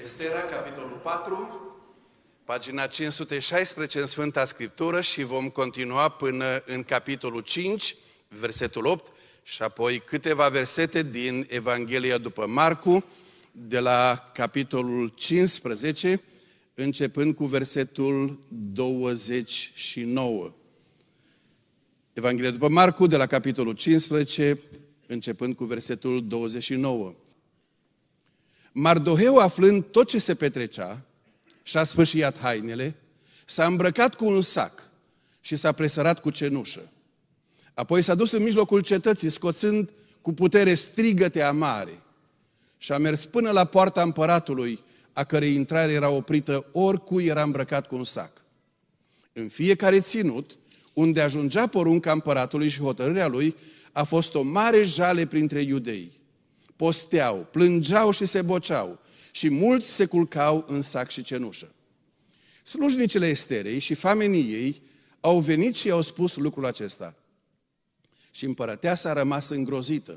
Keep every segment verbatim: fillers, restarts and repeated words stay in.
Estera, capitolul patru, pagina cinci sute șaisprezece în Sfânta Scriptură și vom continua până în capitolul cinci, versetul opt, și apoi câteva versete din Evanghelia după Marcu, de la capitolul cincisprezece, începând cu versetul douăzeci și nouă. Evanghelia după Marcu, de la capitolul cincisprezece, începând cu versetul douăzeci și nouă. Mardoheu, aflând tot ce se petrecea, și-a sfâșiat hainele, s-a îmbrăcat cu un sac și s-a presărat cu cenușă. Apoi s-a dus în mijlocul cetății, scoțând cu putere strigăte amare, și a mers până la poarta împăratului, a cărei intrare era oprită oricui era îmbrăcat cu un sac. În fiecare ținut, unde ajungea porunca împăratului și hotărârea lui, a fost o mare jale printre iudei. Posteau, plângeau și se boceau și mulți se culcau în sac și cenușă. Slujnicile Esterei și famenii ei au venit și i-au spus lucrul acesta. Și împărăteasa a rămas îngrozită.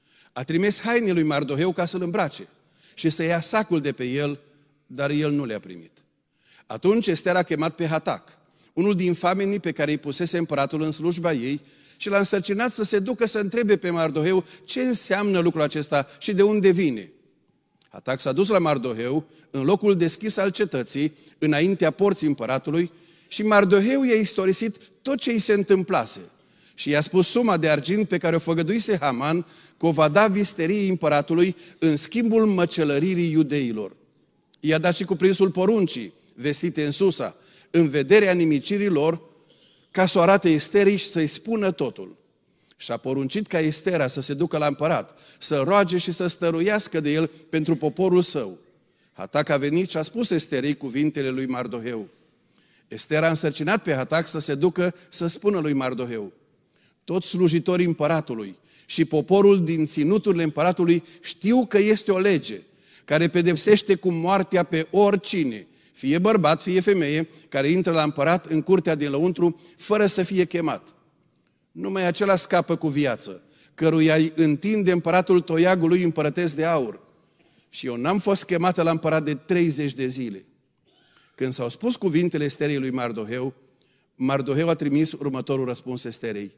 A trimis hainele lui Mardoheu ca să-l îmbrace și să ia sacul de pe el, dar el nu le-a primit. Atunci Ester a chemat pe Hatac, unul din famenii pe care îi pusese împăratul în slujba ei, și l-a însărcinat să se ducă să întrebe pe Mardoheu ce înseamnă lucrul acesta și de unde vine. Hatac s-a dus la Mardoheu în locul deschis al cetății, înaintea porții împăratului, și Mardoheu i-a istorisit tot ce îi se întâmplase și i-a spus suma de argint pe care o făgăduise Haman că o va da visteriei împăratului în schimbul măcelăririi iudeilor. I-a dat și cuprinsul poruncii vestite în Susa, în vederea nimicirii lor, ca să o arate Esterii și să-i spună totul. Și a poruncit ca Estera să se ducă la împărat, să roage și să stăruiască de el pentru poporul său. Hatac a venit și a spus Esterei cuvintele lui Mardoheu. Estera a însărcinat pe Hatac să se ducă să spună lui Mardoheu: toți slujitorii împăratului și poporul din ținuturile împăratului știu că este o lege care pedepsește cu moartea pe oricine, fie bărbat, fie femeie, care intră la împărat în curtea din lăuntru fără să fie chemat. Numai acela scapă cu viață, căruia îi întinde împăratul toiagul lui împărătesc de aur. Și eu n-am fost chemată la împărat de treizeci de zile. Când s-au spus cuvintele Esterei lui Mardoheu, Mardoheu a trimis următorul răspuns Esterei: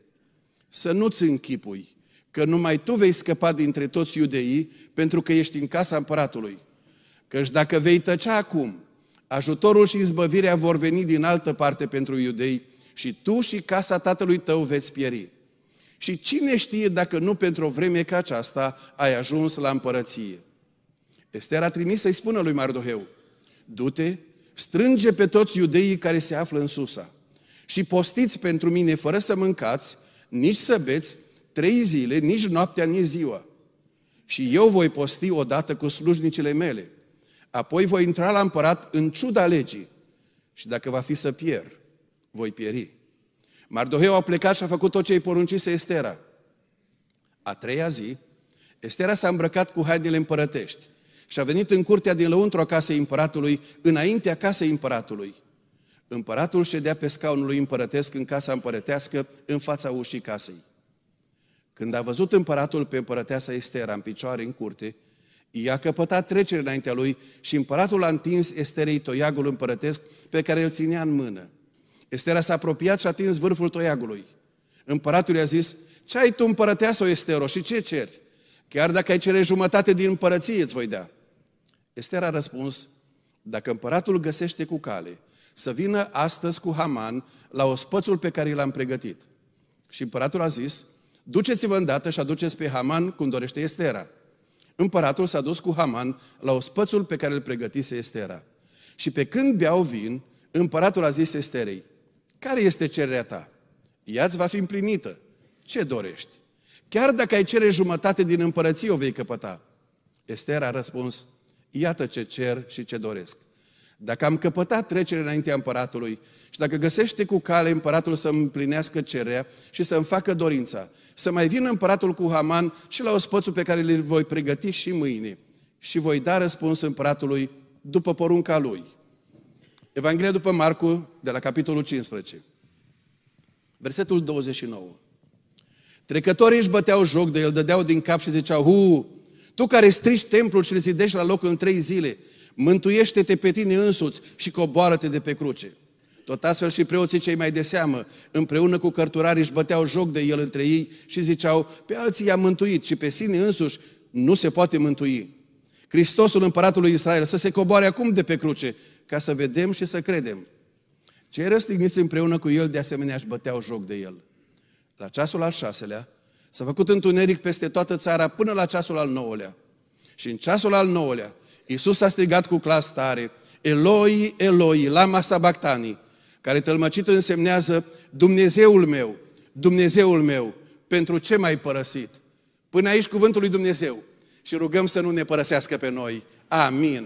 să nu-ți închipui că numai tu vei scăpa dintre toți iudeii, pentru că ești în casa împăratului. Căci dacă vei tăcea acum, ajutorul și izbăvirea vor veni din altă parte pentru iudei și tu și casa tatălui tău veți pieri. Și cine știe dacă nu pentru o vreme ca aceasta ai ajuns la împărăție? Ester a trimis să-i spună lui Mardoheu: du-te, strânge pe toți iudeii care se află în Susa și postiți pentru mine fără să mâncați, nici să beți, trei zile, nici noaptea, nici ziua. Și eu voi posti odată cu slujnicile mele. Apoi voi intra la împărat în ciuda legii și dacă va fi să pierd, voi pieri. Mardoheu a plecat și a făcut tot ce îi poruncise Estera. A treia zi, Estera s-a îmbrăcat cu hainele împărătești și a venit în curtea din lăuntru a casei împăratului, înaintea casei împăratului. Împăratul ședea pe scaunul lui împărătesc în casa împărătească, în fața ușii casei. Când a văzut împăratul pe împărăteasa Estera în picioare în curte, i-a căpătat trecere înaintea lui și împăratul a întins Esterei toiagul împărătesc pe care îl ținea în mână. Estera s-a apropiat și a atins vârful toiagului. Împăratul i-a zis: ce ai tu, împărăteasă, Estero, și ce ceri? Chiar dacă ai cere jumătate din împărăție, îți voi da. Estera a răspuns: dacă împăratul găsește cu cale să vină astăzi cu Haman la ospățul pe care l-am pregătit. Și împăratul a zis: duceți-vă îndată și aduceți pe Haman cum dorește Estera. Împăratul s-a dus cu Haman la ospățul pe care îl pregătise Estera. Și pe când beau vin, împăratul a zis Esterei: care este cererea ta? Ea-ți va fi împlinită. Ce dorești? Chiar dacă ai cere jumătate din împărăție, o vei căpăta. Estera a răspuns: iată ce cer și ce doresc. Dacă am căpătat trecere înaintea împăratului și dacă găsește cu cale împăratul să-mi împlinească cererea și să-mi facă dorința, să mai vină împăratul cu Haman și la ospățul pe care îl voi pregăti și mâine și voi da răspuns împăratului după porunca lui. Evanghelia după Marcu, de la capitolul cincisprezece, versetul douăzeci și nouă. Trecătorii își băteau joc de el, dădeau din cap și ziceau: hu, tu care strici templul și îl zidești la loc în trei zile, mântuiește-te pe tine însuți și coboară-te de pe cruce. Tot astfel și preoții cei mai de seamă, împreună cu cărturarii, își băteau joc de el între ei și ziceau, pe alții i-a mântuit și pe sine însuși nu se poate mântui. Hristosul împăratul lui Israel să se coboare acum de pe cruce, ca să vedem și să credem. Cei răstigniți împreună cu el de asemenea își băteau joc de el. La ceasul al șaselea s-a făcut întuneric peste toată țara până la ceasul al nouălea. Și în ceasul al nouălea Iisus a strigat cu glas tare, Eloi, Eloi, lama sabactani, care tălmăcit însemnează Dumnezeul meu, Dumnezeul meu, pentru ce m-ai părăsit? Până aici cuvântul lui Dumnezeu. Și rugăm să nu ne părăsească pe noi. Amin.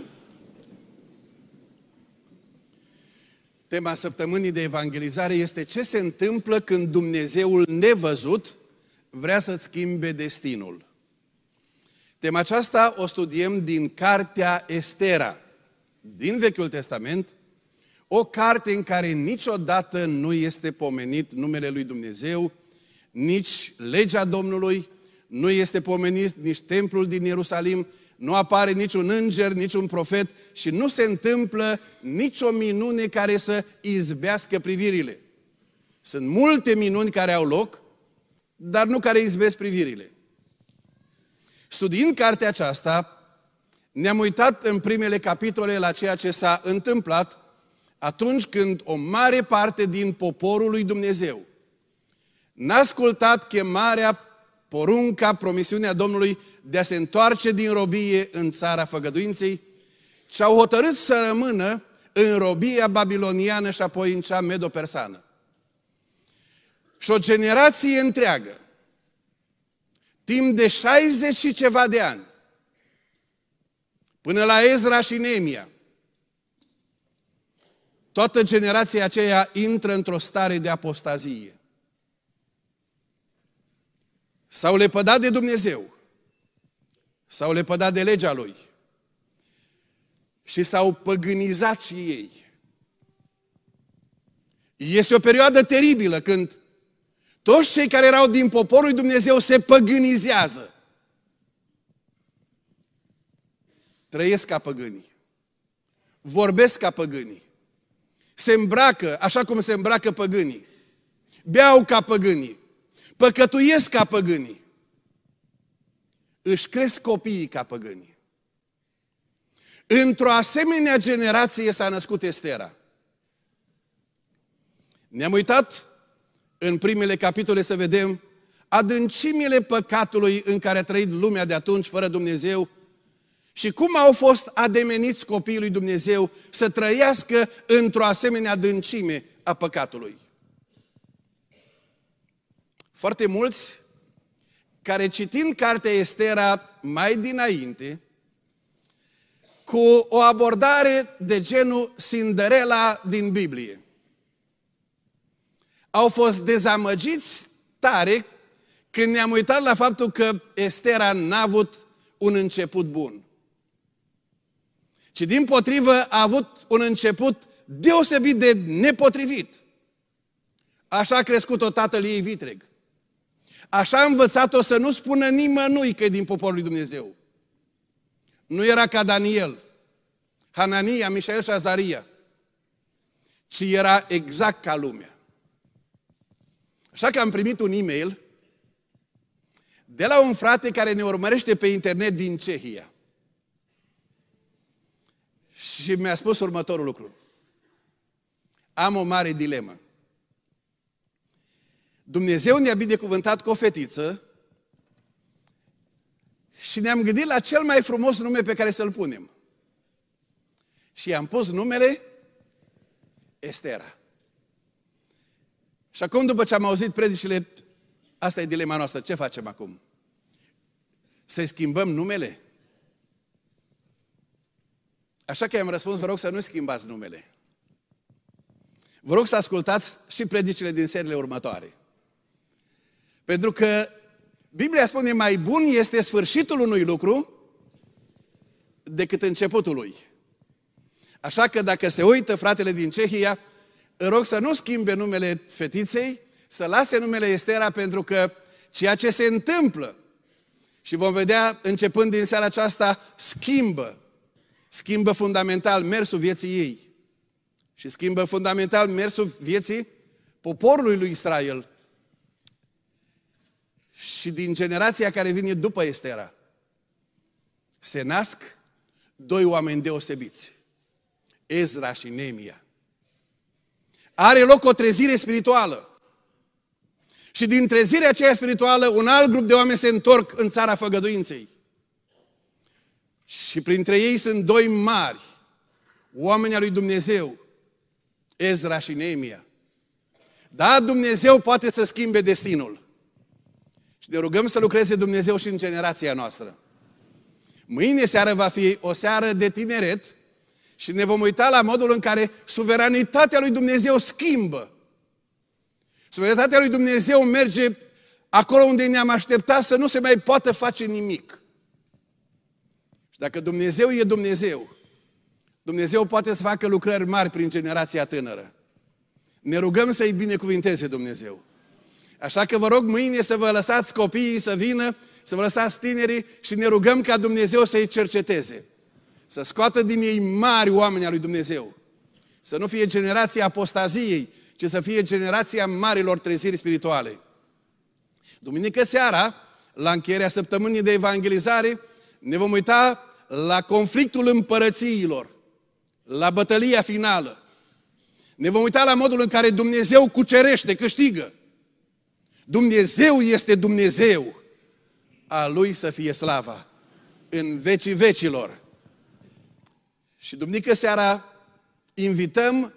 Tema săptămânii de evangelizare este ce se întâmplă când Dumnezeul nevăzut vrea să-ți schimbe destinul. Tema aceasta o studiem din cartea Estera, din Vechiul Testament, o carte în care niciodată nu este pomenit numele lui Dumnezeu, nici legea Domnului, nu este pomenit nici templul din Ierusalim, nu apare niciun înger, niciun profet și nu se întâmplă nicio minune care să izbească privirile. Sunt multe minuni care au loc, dar nu care izbesc privirile. Studiind cartea aceasta, ne-am uitat în primele capitole la ceea ce s-a întâmplat atunci când o mare parte din poporul lui Dumnezeu n-a ascultat chemarea, porunca, promisiunea Domnului de a se întoarce din robie în țara făgăduinței, și au hotărât să rămână în robia babiloniană și apoi în cea medo-persană. Și o generație întreagă, timp de șaizeci și ceva de ani, până la Ezra și Neemia, toată generația aceea intră într-o stare de apostazie. S-au lepădat de Dumnezeu, s-au lepădat de legea Lui și s-au păgânizat și ei. Este o perioadă teribilă când toți cei care erau din poporul lui Dumnezeu se păgânizează. Trăiesc ca păgânii, vorbesc ca păgânii, se îmbracă așa cum se îmbracă păgânii, beau ca păgânii, păcătuiesc ca păgânii, își cresc copiii ca păgânii. Într-o asemenea generație s-a născut Estera. Ne-am uitat în primele capitole să vedem adâncimile păcatului în care a trăit lumea de atunci fără Dumnezeu și cum au fost ademeniți copiii lui Dumnezeu să trăiască într-o asemenea adâncime a păcatului. Foarte mulți care citind cartea Estera mai dinainte, cu o abordare de genul Cinderella din Biblie, au fost dezamăgiți tare când ne-am uitat la faptul că Estera n-a avut un început bun, ci dimpotrivă a avut un început deosebit de nepotrivit. Așa a crescut-o tatăl ei vitreg. Așa a învățat-o să nu spună nimănui că e din poporul lui Dumnezeu. Nu era ca Daniel, Hanania, Mișael și Azaria, ci era exact ca lumea. Așa că am primit un e-mail de la un frate care ne urmărește pe internet din Cehia. Și mi-a spus următorul lucru. Am o mare dilemă. Dumnezeu ne-a binecuvântat cu o fetiță și ne-am gândit la cel mai frumos nume pe care să-l punem. Și i-am pus numele Estera. Și acum, după ce am auzit predicile, asta e dilema noastră. Ce facem acum? Să-i schimbăm numele? Așa că i-am răspuns, vă rog să nu schimbați numele. Vă rog să ascultați și predicile din seriile următoare. Pentru că Biblia spune, mai bun este sfârșitul unui lucru decât începutul lui. Așa că dacă se uită fratele din Cehia, îl rog să nu schimbe numele fetiței, să lase numele Estera, pentru că ceea ce se întâmplă, și vom vedea începând din seara aceasta, schimbă, schimbă fundamental mersul vieții ei și schimbă fundamental mersul vieții poporului lui Israel și din generația care vine după Estera se nasc doi oameni deosebiți, Ezra și Neemia. Are loc o trezire spirituală. Și din trezirea aceea spirituală, un alt grup de oameni se întorc în țara făgăduinței. Și printre ei sunt doi mari oameni al lui Dumnezeu, Ezra și Neemia. Da, Dumnezeu poate să schimbe destinul. Și ne rugăm să lucreze Dumnezeu și în generația noastră. Mâine seară va fi o seară de tineret și ne vom uita la modul în care suveranitatea lui Dumnezeu schimbă. Suveranitatea lui Dumnezeu merge acolo unde ne-am așteptat să nu se mai poată face nimic. Și dacă Dumnezeu e Dumnezeu, Dumnezeu poate să facă lucrări mari prin generația tânără. Ne rugăm să-i binecuvinteze Dumnezeu. Așa că vă rog mâine să vă lăsați copiii să vină, să vă lăsați tinerii și ne rugăm ca Dumnezeu să-i cerceteze. Să scoată din ei mari oameni al lui Dumnezeu. Să nu fie generația apostaziei, ci să fie generația marilor treziri spirituale. Duminică seara, la încheierea săptămânii de evangelizare, ne vom uita la conflictul împărățiilor, la bătălia finală. Ne vom uita la modul în care Dumnezeu cucerește, câștigă. Dumnezeu este Dumnezeu. A Lui să fie slava în vecii vecilor. Și duminică seara invităm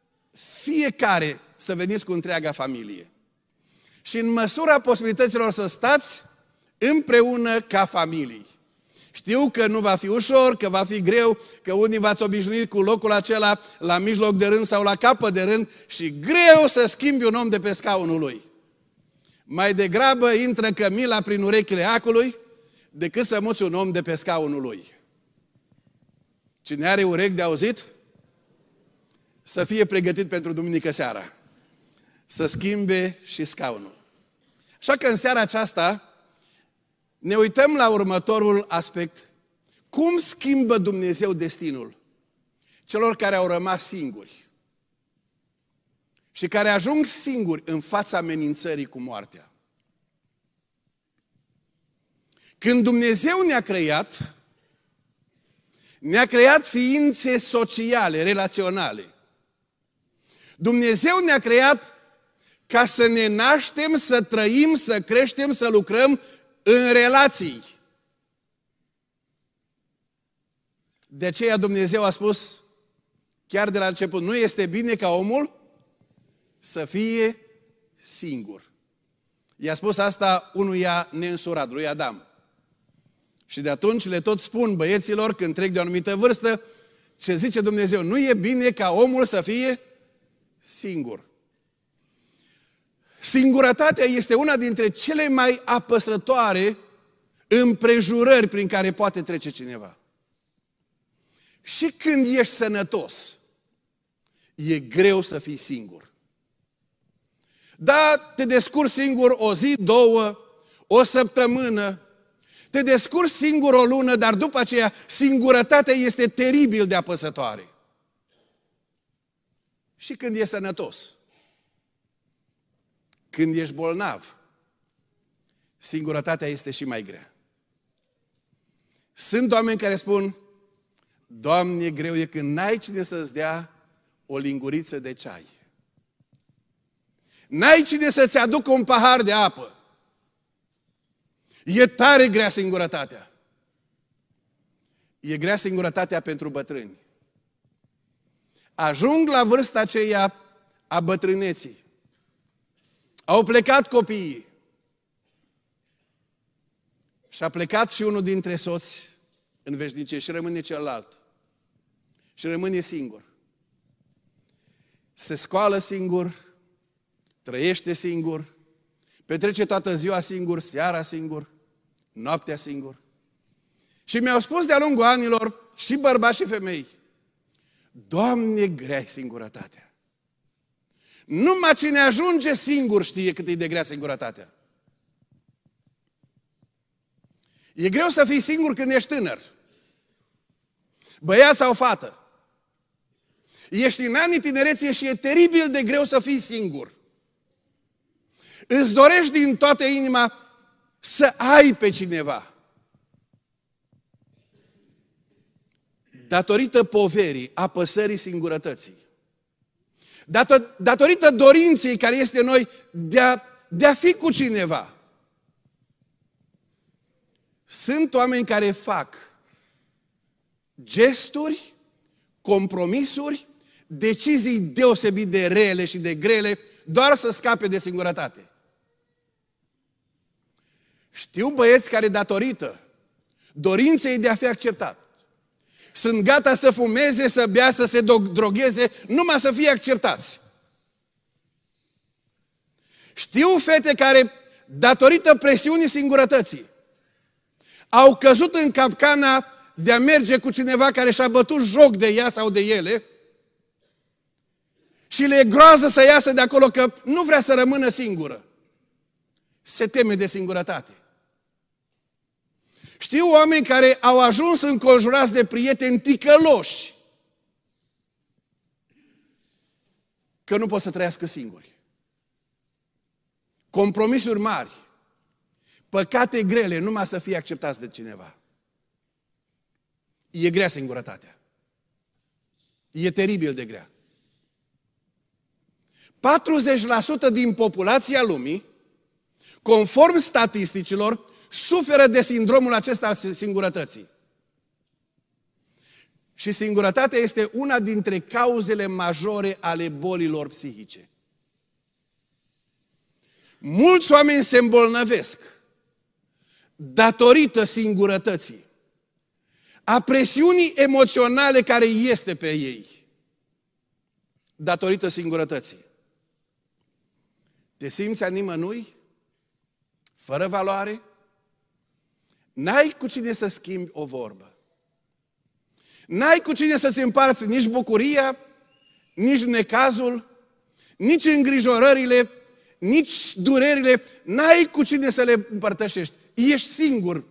fiecare să veniți cu întreaga familie. Și în măsura posibilităților să stați împreună ca familii. Știu că nu va fi ușor, că va fi greu, că unii v-ați obișnuit cu locul acela la mijloc de rând sau la capăt de rând și greu să schimbi un om de pe scaunul lui. Mai degrabă intră cămila prin urechile acului decât să muți un om de pe scaunul lui. Cine are urechi de auzit, să fie pregătit pentru duminică seara. Să schimbe și scaunul. Așa că în seara aceasta ne uităm la următorul aspect. Cum schimbă Dumnezeu destinul celor care au rămas singuri și care ajung singuri în fața amenințării cu moartea? Când Dumnezeu ne-a creat, ne-a creat ființe sociale, relaționale. Dumnezeu ne-a creat ca să ne naștem, să trăim, să creștem, să lucrăm în relații. De aceea Dumnezeu a spus, chiar de la început, nu este bine ca omul să fie singur. I-a spus asta unuia neînsurat, lui Adam. Și de atunci le tot spun băieților când trec de o anumită vârstă, ce zice Dumnezeu, nu e bine ca omul să fie singur. Singurătatea este una dintre cele mai apăsătoare împrejurări prin care poate trece cineva. Și când ești sănătos, e greu să fii singur. Da, te descurci singur o zi, două, o săptămână, te descurci singur o lună, dar după aceea singurătatea este teribil de apăsătoare. Și când e sănătos, când ești bolnav, singurătatea este și mai grea. Sunt oameni care spun, Doamne, greu e când n-ai cine să-ți dea o linguriță de ceai. N-ai cine să-ți aducă un pahar de apă. E tare grea singurătatea. E grea singurătatea pentru bătrâni. Ajung la vârsta aceea a bătrâneții. Au plecat copiii. Și a plecat și unul dintre soți în veșnicie și rămâne celălalt. Și rămâne singur. Se scoală singur, trăiește singur, petrece toată ziua singur, seara singur, noaptea singur. Și mi-au spus de-a lungul anilor, și bărbați și femei, Doamne, grea singurătatea. Numai cine ajunge singur știe cât e de grea singurătatea. E greu să fii singur când ești tânăr. băiat sau fată, ești în anii tinereții și e teribil de greu să fii singur. Îți dorești din toată inima să ai pe cineva. Datorită poverii, apăsării singurătății, datorită dorinței care este în noi de a, de a fi cu cineva, sunt oameni care fac gesturi, compromisuri, decizii deosebit de rele și de grele, doar să scape de singurătate. Știu băieți care, datorită dorinței de a fi acceptat, sunt gata să fumeze, să bea, să se drogheze, numai să fie acceptați. Știu fete care, datorită presiunii singurătății, au căzut în capcana de a merge cu cineva care și-a bătut joc de ea sau de ele și le e groază să iasă de acolo că nu vrea să rămână singură. Se teme de singurătate. Știu oameni care au ajuns înconjurați de prieteni ticăloși că nu pot să trăiască singuri. Compromisuri mari, păcate grele, numai să fie acceptați de cineva. E grea singurătatea. E teribil de grea. patruzeci la sută din populația lumii, conform statisticilor, suferă de sindromul acesta al singurătății. Și singurătatea este una dintre cauzele majore ale bolilor psihice. Mulți oameni se îmbolnăvesc datorită singurătății, a presiunii emoționale care este pe ei, datorită singurătății. Te simți a nimănui, fără valoare, n-ai cu cine să schimbi o vorbă. N-ai cu cine să-ți împarți nici bucuria, nici necazul, nici îngrijorările, nici durerile. N-ai cu cine să le împărtășești. Ești singur.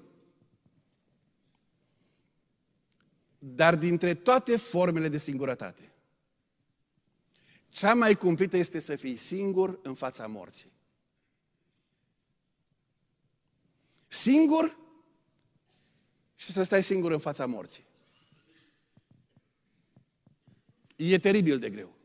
Dar dintre toate formele de singurătate, cea mai cumplită este să fii singur în fața morții. Singur și să stai singur în fața morții. E teribil de greu.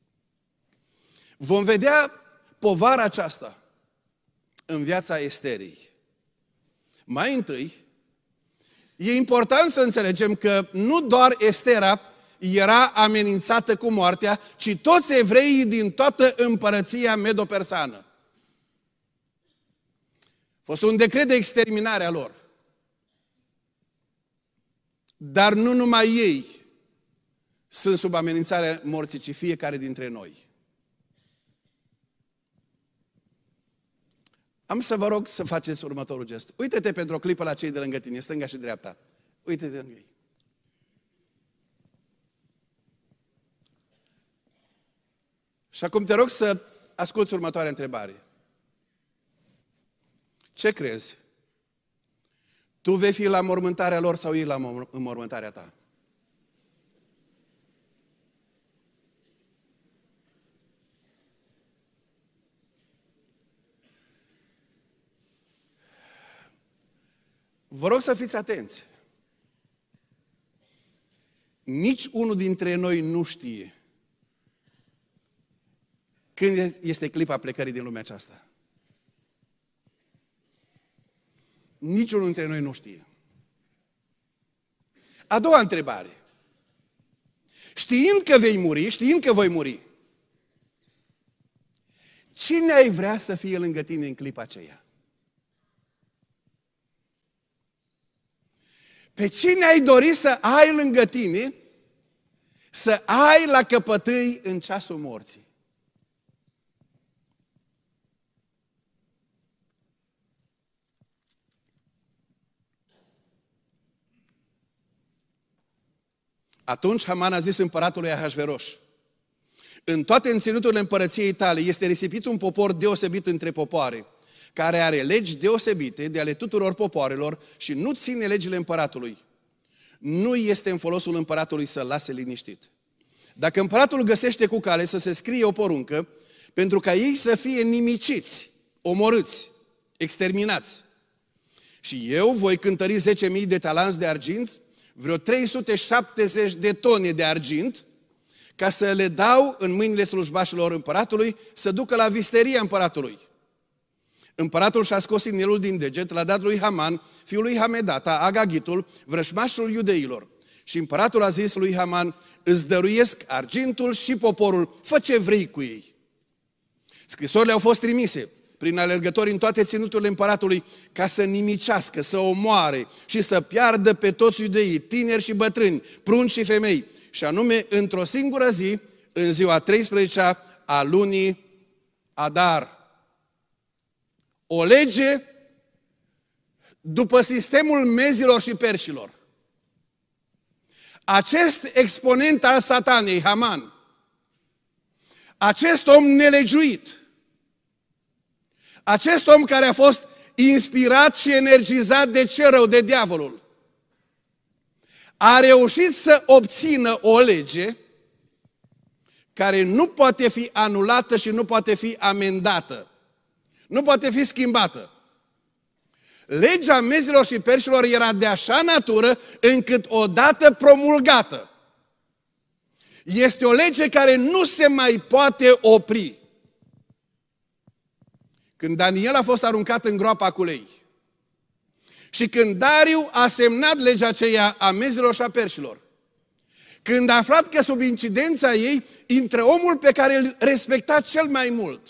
Vom vedea povara aceasta în viața Esterei. Mai întâi, e important să înțelegem că nu doar Estera era amenințată cu moartea, ci toți evreii din toată împărăția medo-persană. A fost un decret de exterminare a lor. Dar nu numai ei sunt sub amenințarea morții, ci fiecare dintre noi. Am să vă rog să faceți următorul gest. Uite-te pentru o clipă la cei de lângă tine, stânga și dreapta. Uite-te lângă ei. Și acum te rog să asculți următoarea întrebare. Ce crezi? Tu vei fi la mormântarea lor sau ei la mormântarea ta? Vă rog să fiți atenți. Nici unul dintre noi nu știe când este clipa plecării din lumea aceasta. Niciunul dintre noi nu știe. A doua întrebare. Știind că vei muri, știind că voi muri, cine ai vrea să fie lângă tine în clipa aceea? Pe cine ai dori să ai lângă tine, să ai la căpătâi în ceasul morții? Atunci Haman a zis împăratului Ahasveros: în toate înținuturile împărăției tale este risipit un popor deosebit între popoare, care are legi deosebite de ale tuturor popoarelor și nu ține legile împăratului. nu este în folosul împăratului să-l lase liniștit. Dacă împăratul găsește cu cale să se scrie o poruncă pentru ca ei să fie nimiciți, omorâți, exterminați, și eu voi cântări zece mii de talanți de argint, vreo trei sute șaptezeci de tone de argint, ca să le dau în mâinile slujbașilor împăratului, să ducă la visteria împăratului. Împăratul și-a scos inelul din deget, l-a dat lui Haman, fiul lui Hamedata, Agagitul, vrășmașul iudeilor. Și împăratul a zis lui Haman, îți dăruiesc argintul și poporul, fă ce vrei cu ei. Scrisorile au fost trimise prin alergători în toate ținuturile împăratului, ca să nimicească, să omoare și să piardă pe toți iudeii, tineri și bătrâni, prunci și femei, și anume într-o singură zi, în ziua a treisprezecea a lunii Adar. O lege după sistemul mezilor și perșilor. Acest exponent al satanei, Haman, acest om nelegiuit, acest om care a fost inspirat și energizat de ce rău, de diavolul, a reușit să obțină o lege care nu poate fi anulată și nu poate fi amendată. Nu poate fi schimbată. Legea mezilor și perșilor era de așa natură încât odată promulgată, este o lege care nu se mai poate opri. Când Daniel a fost aruncat în groapa cu lei și când Dariu a semnat legea aceea a mezilor și a perșilor, când a aflat că sub incidența ei intră omul pe care îl respecta cel mai mult,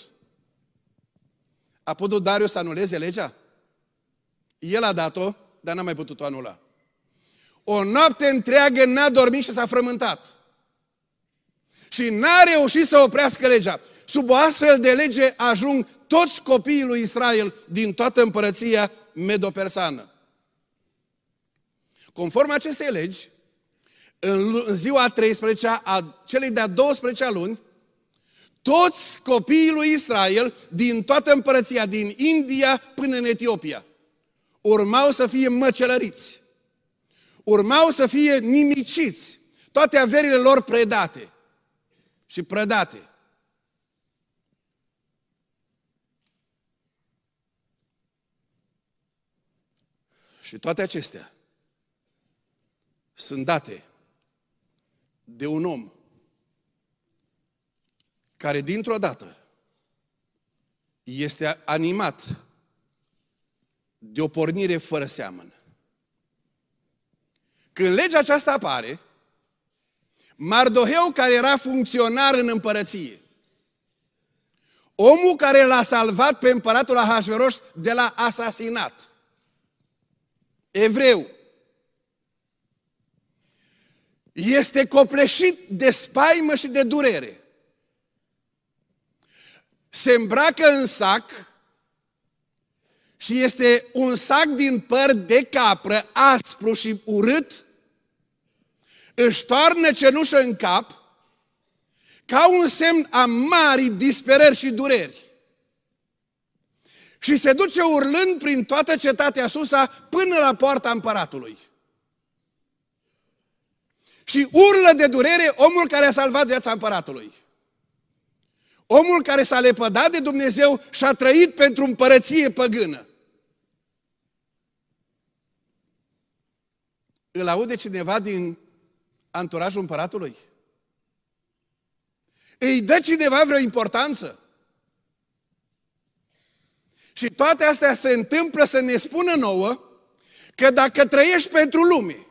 a putut Dariu să anuleze legea? El a dat-o, dar n-a mai putut-o anula. O noapte întreagă n-a dormit și s-a frământat. Și n-a reușit să oprească legea. Sub o astfel de lege ajung toți copiii lui Israel din toată împărăția medo-persană. Conform acestei legi, în ziua a treisprezecea a celei de-a douăsprezecea luni, toți copiii lui Israel din toată împărăția, din India până în Etiopia, urmau să fie măcelăriți, urmau să fie nimiciți, toate averile lor predate și prădate. Și toate acestea sunt date de un om care dintr-o dată este animat de o pornire fără seamăn. Când legea aceasta apare, Mardoheu, care era funcționar în împărăție, omul care l-a salvat pe împăratul Ahasveros de la asasinat, evreu, este copleșit de spaimă și de durere. Se îmbracă în sac și este un sac din păr de capră, aspru și urât, își toarnă cenușă în cap ca un semn a marii disperări și dureri. Și se duce urlând prin toată cetatea Susa până la poarta împăratului. Și urlă de durere omul care a salvat viața împăratului. Omul care s-a lepădat de Dumnezeu și a trăit pentru împărăție păgână. Îl aude cineva din anturajul împăratului? Îi dă cineva vreo importanță? Și toate astea se întâmplă să ne spună nouă că dacă trăiești pentru lume,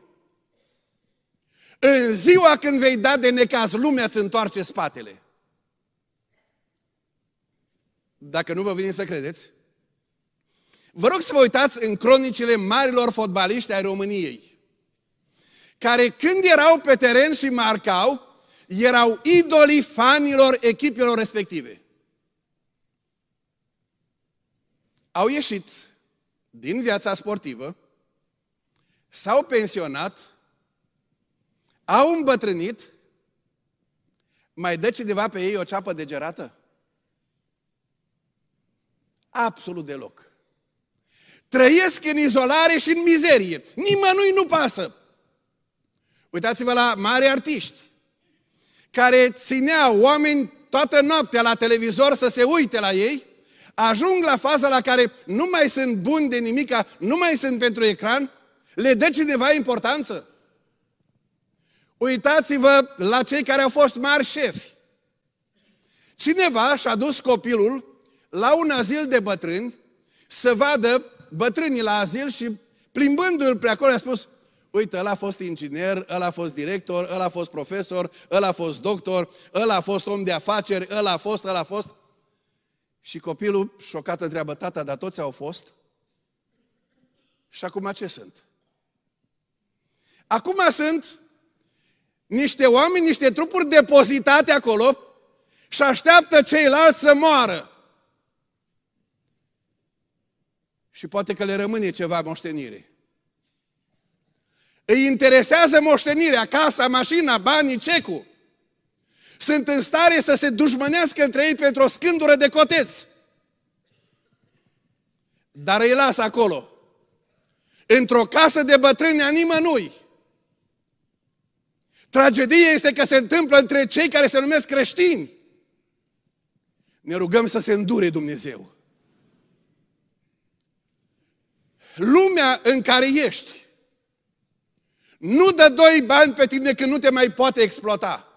în ziua când vei da de necaz, lumea îți întoarce spatele. Dacă nu vă vine să credeți, vă rog să vă uitați în cronicile marilor fotbaliști ai României, care când erau pe teren și marcau, erau idolii fanilor echipelor respective. Au ieșit din viața sportivă, s-au pensionat, au îmbătrânit, mai dă cineva pe ei o ceapă degerată? Absolut deloc. Trăiesc în izolare și în mizerie. Nimănui nu pasă. Uitați-vă la mari artiști care țineau oameni toată noaptea la televizor să se uite la ei, ajung la faza la care nu mai sunt buni de nimica, nu mai sunt pentru ecran, le dă cineva importanță? Uitați-vă la cei care au fost mari șefi. Cineva și-a dus copilul la un azil de bătrâni să vadă bătrânii la azil și plimbându-l pe acolo a spus: uite, ăla a fost inginer, ăla a fost director, ăla a fost profesor, ăla a fost doctor, ăla a fost om de afaceri, ăla a fost, ăla a fost. Și copilul, șocat, întreabă: tata, dar toți au fost? Și acum ce sunt? Acum sunt niște oameni, niște trupuri depozitate acolo și așteaptă ceilalți să moară. Și poate că le rămâne ceva moștenire. Îi interesează moștenirea, casa, mașina, banii, cecul. Sunt în stare să se dușmănească între ei pentru o scândură de coteț. Dar îi lasă acolo, într-o casă de bătrâni a nimănui. Tragedia este că se întâmplă între cei care se numesc creștini. Ne rugăm să se îndure Dumnezeu. Lumea în care ești nu dă doi bani pe tine când nu te mai poate exploata.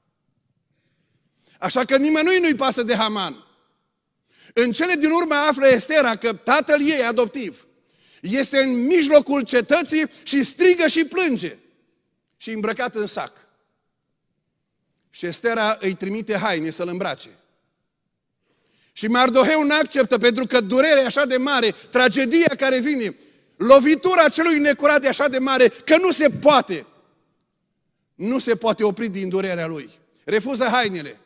Așa că nimănui nu-i pasă de Haman. În cele din urmă află Estera că tatăl ei adoptiv este în mijlocul cetății și strigă și plânge. Și îmbrăcat în sac. Și Estera îi trimite haine să-l îmbrace. Și Mardoheu nu acceptă, pentru că durerea e așa de mare, tragedia care vine, lovitura celui necurat e așa de mare, că nu se poate. Nu se poate opri din durerea lui. Refuză hainele.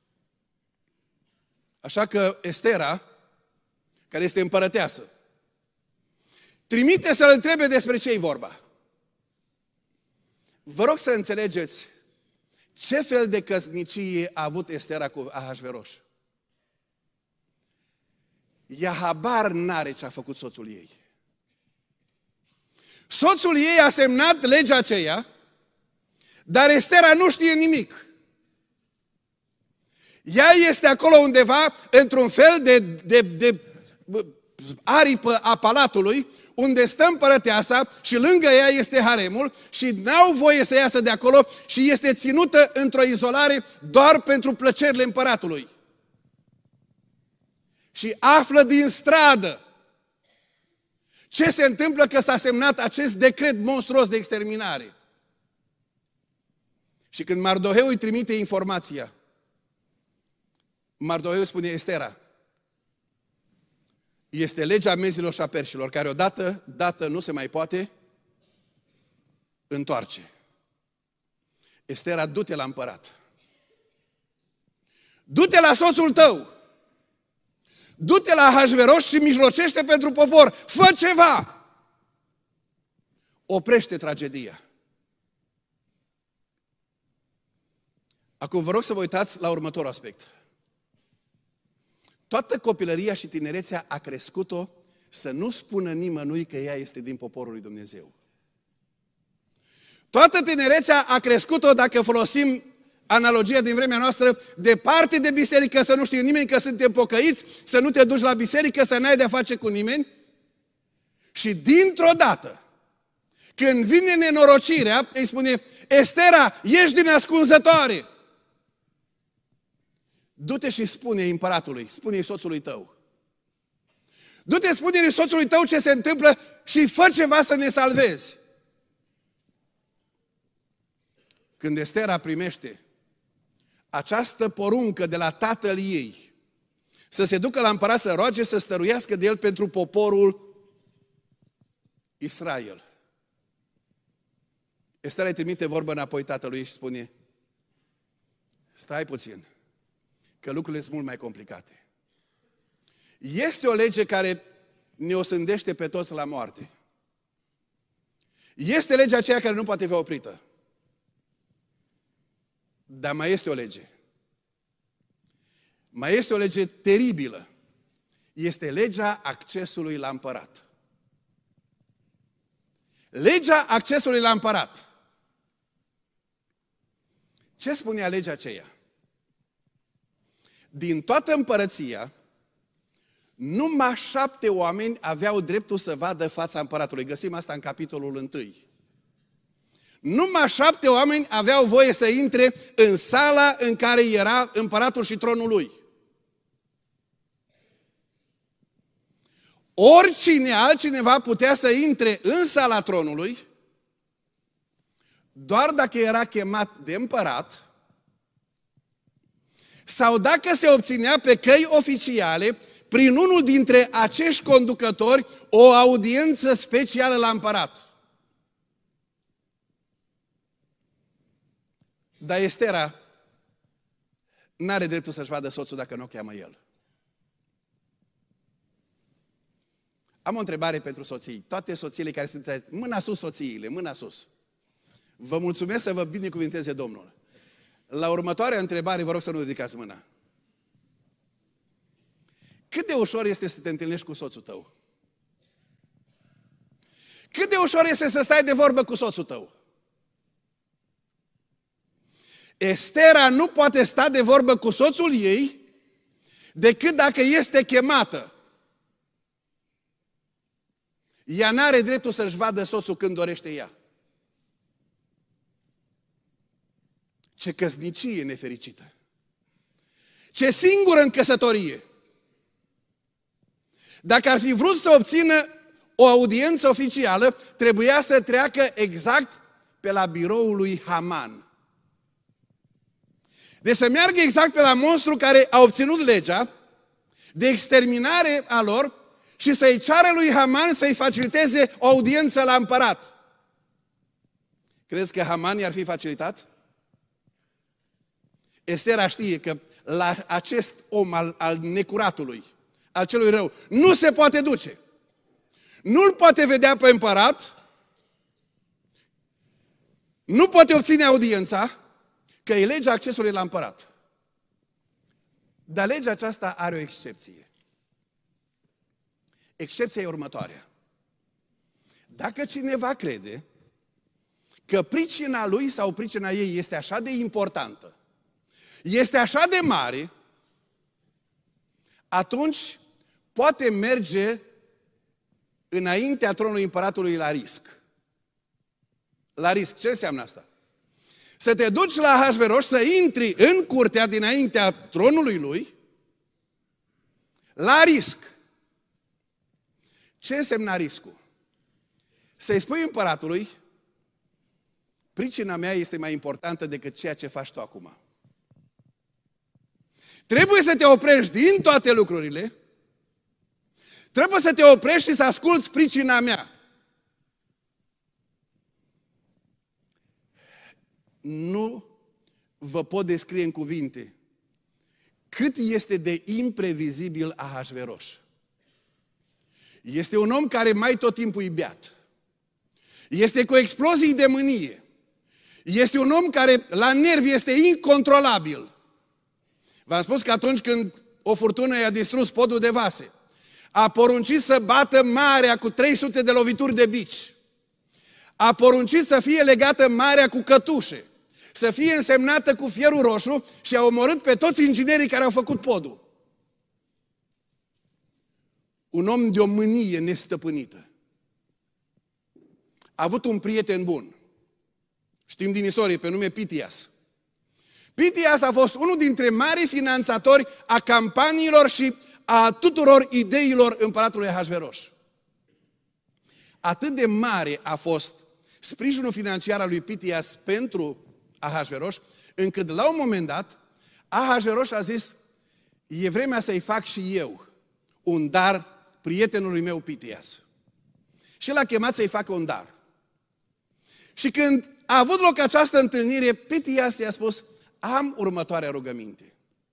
Așa că Estera, care este împărăteasă, trimite să-l întrebe despre ce-i vorba. Vă rog să înțelegeți ce fel de căsnicie a avut Estera cu Ahasveros. Ea habar n-are ce a făcut soțul ei. Soțul ei a semnat legea aceea, dar Estera nu știe nimic. Ea este acolo undeva, într-un fel de, de, de aripă a palatului, unde stă împărăteasa și lângă ea este haremul și n-au voie să iasă de acolo și este ținută într-o izolare doar pentru plăcerile împăratului. Și află din stradă ce se întâmplă, că s-a semnat acest decret monstruos de exterminare. Și când Mardoheu îi trimite informația, Mardoheu spune: Estera, este legea mezilor și a perșilor, care odată dată nu se mai poate întoarce. Estera, du-te la împărat. Du-te la soțul tău. Du-te la Ahasveros și mijlocește pentru popor. Fă ceva! Oprește tragedia. Acum vă rog să vă uitați la următorul aspect. Toată copilăria și tinerețea a crescut-o să nu spună nimănui că ea este din poporul lui Dumnezeu. Toată tinerețea a crescut-o, dacă folosim analogia din vremea noastră, departe de biserică, să nu știe nimeni că suntem pocăiți, să nu te duci la biserică, să n-ai de-a face cu nimeni. Și dintr-o dată, când vine nenorocirea, îi spune: Estera, ieși din ascunzătoare! Du-te și spune împăratului, spune-i soțului tău. Du-te, spune-i soțului tău ce se întâmplă și fă ceva să ne salvezi. Când Estera primește această poruncă de la tatăl ei, să se ducă la împărat să roage, să stăruiască de el pentru poporul Israel. Estera îi trimite vorbă înapoi tatălui și spune: stai puțin, că lucrurile sunt mult mai complicate. Este o lege care ne osândește pe toți la moarte. Este legea aceea care nu poate fi oprită. Dar mai este o lege. Mai este o lege teribilă. Este legea accesului la împărat. Legea accesului la împărat. Ce spunea legea aceea? Din toată împărăția, numai șapte oameni aveau dreptul să vadă fața împăratului. Găsim asta în capitolul unu. Numai șapte oameni aveau voie să intre în sala în care era împăratul și tronul lui. Oricine altcineva putea să intre în sala tronului doar dacă era chemat de împărat sau dacă se obținea pe căi oficiale prin unul dintre acești conducători o audiență specială la împărat. Dar Estera n-are dreptul să-și vadă soțul dacă nu o cheamă el. Am o întrebare pentru soții. Toate soțiile care sunt aici, mâna sus soțiile, mâna sus. Vă mulțumesc, să vă binecuvinteze Domnul. La următoarea întrebare, vă rog să nu ridicați mâna. Cât de ușor este să te întâlnești cu soțul tău? Cât de ușor este să stai de vorbă cu soțul tău? Estera nu poate sta de vorbă cu soțul ei decât dacă este chemată. Ea n-are dreptul să-și vadă soțul când dorește ea. Ce căsnicie nefericită! Ce singură în căsătorie! Dacă ar fi vrut să obțină o audiență oficială, trebuia să treacă exact pe la biroul lui Haman. Deci să meargă exact pe la monstru care a obținut legea de exterminare a lor și să-i ceară lui Haman să-i faciliteze o audiență la împărat. Crezi că Haman i-ar fi facilitat? Estera știe că la acest om al, al necuratului, al celui rău, nu se poate duce. Nu-l poate vedea pe împărat, nu poate obține audiența, că e legea accesului la împărat. Dar legea aceasta are o excepție. Excepția e următoarea. Dacă cineva crede că pricina lui sau pricina ei este așa de importantă, este așa de mare, atunci poate merge înaintea tronului împăratului la risc. La risc. Ce înseamnă asta? Să te duci la Ahasveros, să intri în curtea dinaintea tronului lui, la risc. Ce însemna riscul? Să-i spui împăratului, pricina mea este mai importantă decât ceea ce faci tu acum. Trebuie să te oprești din toate lucrurile, trebuie să te oprești și să asculți pricina mea. Nu vă pot descrie în cuvinte cât este de imprevizibil Ahasveros. Este un om care mai tot timpul e beat. Este cu explozii de mânie. Este un om care la nervi este incontrolabil. V-am spus că atunci când o furtună i-a distrus podul de vase, a poruncit să bată marea cu trei sute de lovituri de bici. A poruncit să fie legată marea cu cătușe, să fie însemnată cu fierul roșu și a omorât pe toți inginerii care au făcut podul. Un om de o mânie nestăpânită. A avut un prieten bun. Știm din istorie, pe nume Pitias. Pitias a fost unul dintre mari finanțatori a campaniilor și a tuturor ideilor împăratului Ahasveros. Atât de mare a fost sprijinul financiar al lui Pitias pentru Ahasveros, încât la un moment dat, Ahasveros a zis, e vremea să-i fac și eu un dar prietenului meu Pitias. Și l-a chemat să-i facă un dar. Și când a avut loc această întâlnire, Pitias i-a spus, am următoarea rugăminte.